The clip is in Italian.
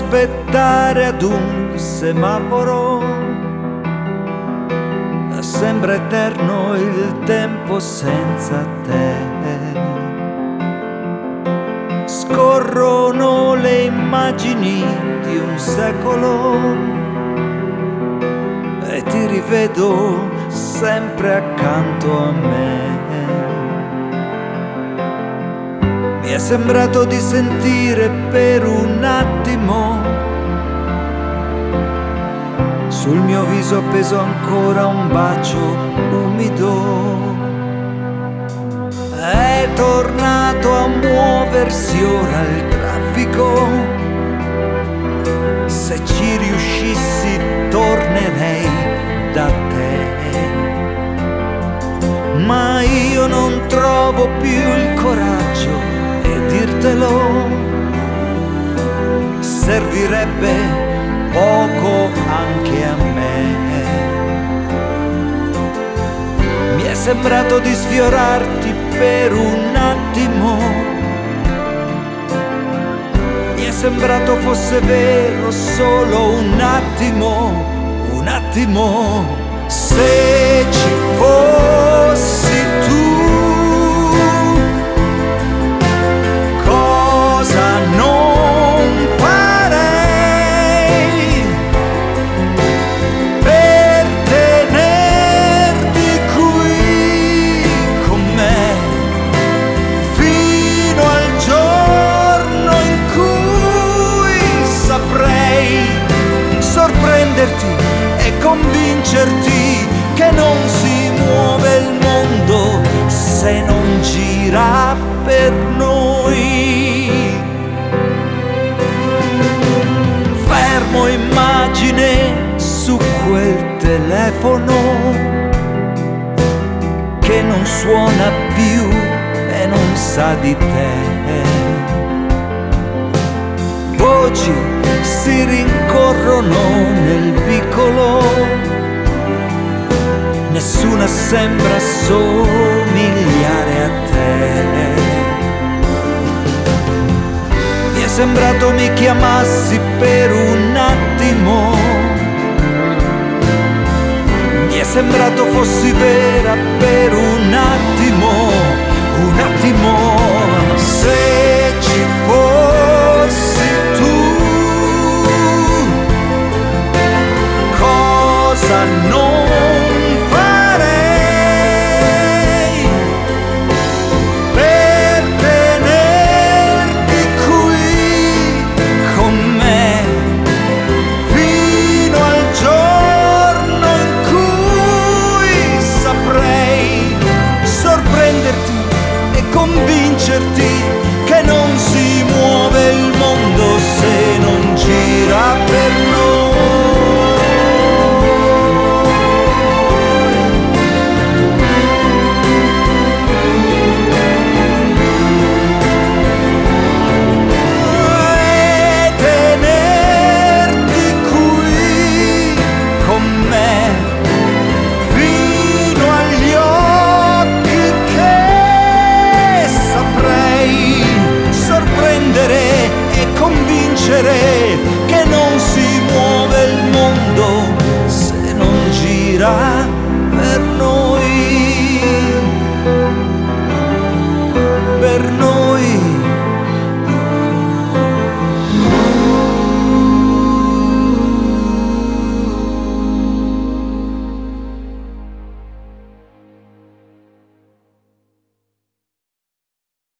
aspettare ad un semaforo, sembra eterno il tempo senza te. Scorrono le immagini di un secolo e ti rivedo sempre accanto a me. Mi è sembrato di sentire per un attimo sul mio viso appeso ancora un bacio umido. È tornato a muoversi ora il traffico. Se ci riuscissi tornerei da te, ma io non trovo più il coraggio e dirtelo servirebbe poco anche a me. Mi è sembrato di sfiorarti per un attimo, mi è sembrato fosse vero solo un attimo, un attimo. Se ci fossi tu, cosa non farei per tenerti qui con me fino al giorno in cui saprei sorprenderti e convincerti che non si muove il mondo se non gira per noi. Fermo immagine su quel telefono che non suona più e non sa di te. Voci si rincorrono nel vicolo, nessuna sembra somigliare a te. Mi è sembrato mi chiamassi per un attimo, mi è sembrato fossi vera per un attimo, un attimo.